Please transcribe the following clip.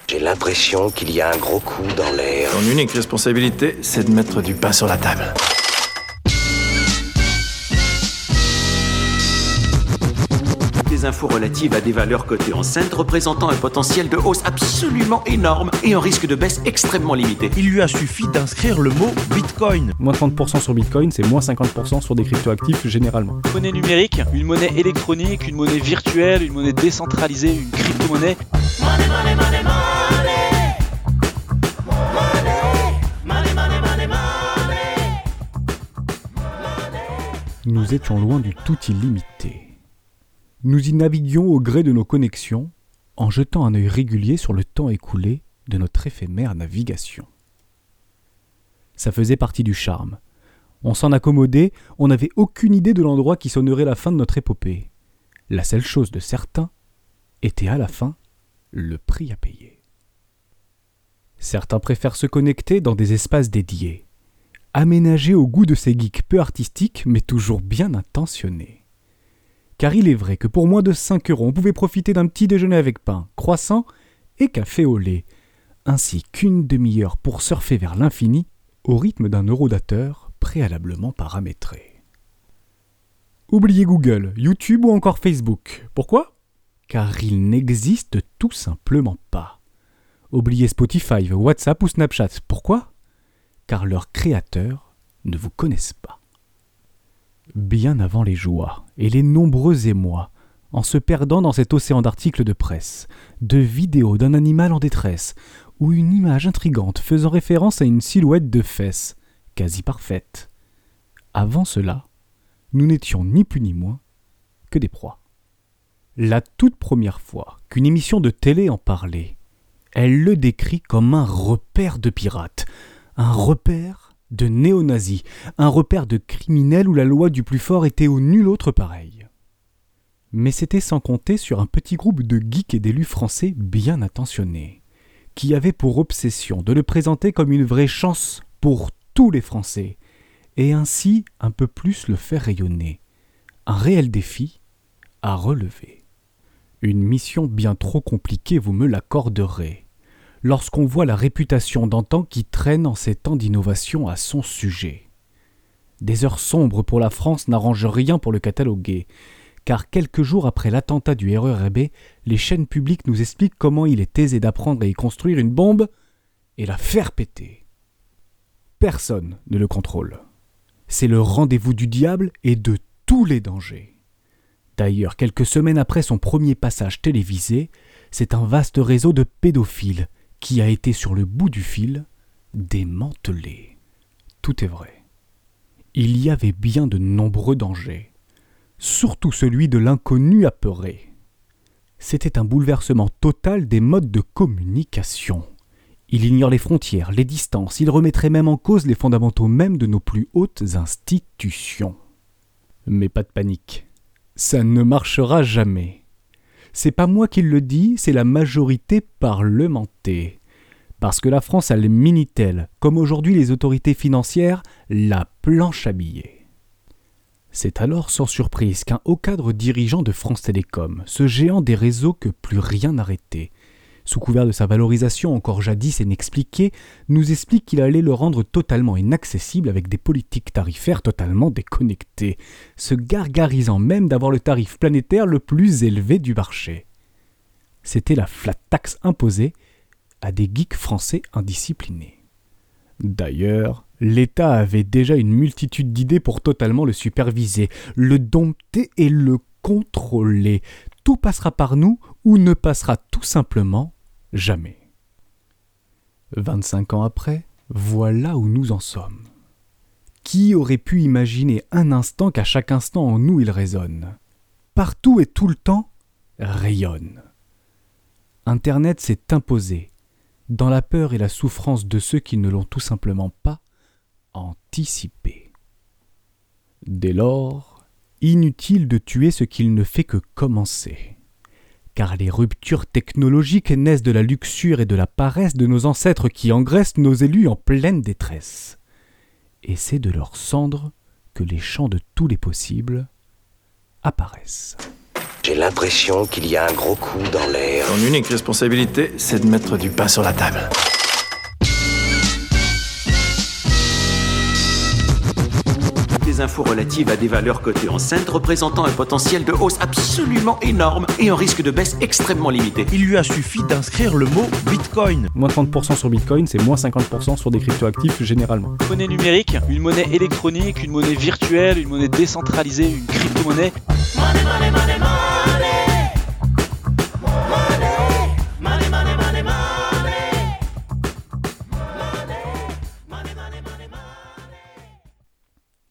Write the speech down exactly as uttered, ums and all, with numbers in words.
J'ai l'impression qu'il y a un gros coup dans l'air. Ton unique responsabilité, c'est de mettre du pain sur la table. Des infos relatives à des valeurs cotées en scène représentant un potentiel de hausse absolument énorme et un risque de baisse extrêmement limité. Il lui a suffi d'inscrire le mot Bitcoin. Moins trente pour cent sur Bitcoin, c'est moins cinquante pour cent sur des cryptoactifs généralement. Une monnaie numérique, une monnaie électronique, une monnaie virtuelle, une monnaie décentralisée, une crypto-monnaie. Money, money, money, money. Nous étions loin du tout illimité. Nous y naviguions au gré de nos connexions, en jetant un œil régulier sur le temps écoulé de notre éphémère navigation. Ça faisait partie du charme. On s'en accommodait, on n'avait aucune idée de l'endroit qui sonnerait la fin de notre épopée. La seule chose de certain était à la fin le prix à payer. Certains préfèrent se connecter dans des espaces dédiés, aménagés au goût de ces geeks peu artistiques mais toujours bien intentionnés. Car il est vrai que pour moins de cinq euros, on pouvait profiter d'un petit déjeuner avec pain, croissant et café au lait, ainsi qu'une demi-heure pour surfer vers l'infini au rythme d'un eurodateur préalablement paramétré. Oubliez Google, YouTube ou encore Facebook. Pourquoi ? Car ils n'existent tout simplement pas. Oubliez Spotify, WhatsApp ou Snapchat. Pourquoi ? Car leurs créateurs ne vous connaissent pas. Bien avant les joies et les nombreux émois, en se perdant dans cet océan d'articles de presse, de vidéos d'un animal en détresse, ou une image intrigante faisant référence à une silhouette de fesses, quasi parfaite. Avant cela, nous n'étions ni plus ni moins que des proies. La toute première fois qu'une émission de télé en parlait, elle le décrit comme un repère de pirates, un repère de néo-nazis, un repère de criminels où la loi du plus fort était au nul autre pareil. Mais c'était sans compter sur un petit groupe de geeks et d'élus français bien intentionnés, qui avaient pour obsession de le présenter comme une vraie chance pour tous les Français, et ainsi un peu plus le faire rayonner. Un réel défi à relever. Une mission bien trop compliquée, vous me l'accorderez, lorsqu'on voit la réputation d'antan qui traîne en ces temps d'innovation à son sujet. Des heures sombres pour la France n'arrangent rien pour le cataloguer, car quelques jours après l'attentat du R E R B, les chaînes publiques nous expliquent comment il est aisé d'apprendre à y construire une bombe et la faire péter. Personne ne le contrôle. C'est le rendez-vous du diable et de tous les dangers. D'ailleurs, quelques semaines après son premier passage télévisé, c'est un vaste réseau de pédophiles qui a été sur le bout du fil démantelé. Tout est vrai. Il y avait bien de nombreux dangers, surtout celui de l'inconnu apeuré. C'était un bouleversement total des modes de communication. Il ignore les frontières, les distances, il remettrait même en cause les fondamentaux mêmes de nos plus hautes institutions. Mais pas de panique, ça ne marchera jamais. C'est pas moi qui le dis, c'est la majorité parlementée. Parce que la France a le Minitel, comme aujourd'hui les autorités financières, la planche à billets. C'est alors sans surprise qu'un haut cadre dirigeant de France Télécom, ce géant des réseaux que plus rien n'arrêtait, sous couvert de sa valorisation encore jadis inexpliquée, nous explique qu'il allait le rendre totalement inaccessible avec des politiques tarifaires totalement déconnectées, se gargarisant même d'avoir le tarif planétaire le plus élevé du marché. C'était la flat tax imposée à des geeks français indisciplinés. D'ailleurs, l'État avait déjà une multitude d'idées pour totalement le superviser, le dompter et le contrôler. Tout passera par nous ou ne passera tout simplement jamais. vingt-cinq ans après, voilà où nous en sommes. Qui aurait pu imaginer un instant qu'à chaque instant en nous il résonne ? Partout et tout le temps, rayonne. Internet s'est imposé, dans la peur et la souffrance de ceux qui ne l'ont tout simplement pas anticipé. Dès lors, inutile de tuer ce qu'il ne fait que commencer. Car les ruptures technologiques naissent de la luxure et de la paresse de nos ancêtres qui engraissent nos élus en pleine détresse. Et c'est de leurs cendres que les champs de tous les possibles apparaissent. J'ai l'impression qu'il y a un gros coup dans l'air. Ton unique responsabilité, c'est de mettre du pain sur la table. Des infos relatives à des valeurs cotées en Cent représentant un potentiel de hausse absolument énorme et un risque de baisse extrêmement limité. Il lui a suffi d'inscrire le mot Bitcoin. Moins trente pour cent sur Bitcoin, c'est moins cinquante pour cent sur des cryptoactifs généralement. Une monnaie numérique, une monnaie électronique, une monnaie virtuelle, une monnaie décentralisée, une crypto-monnaie. Money, money, money, money.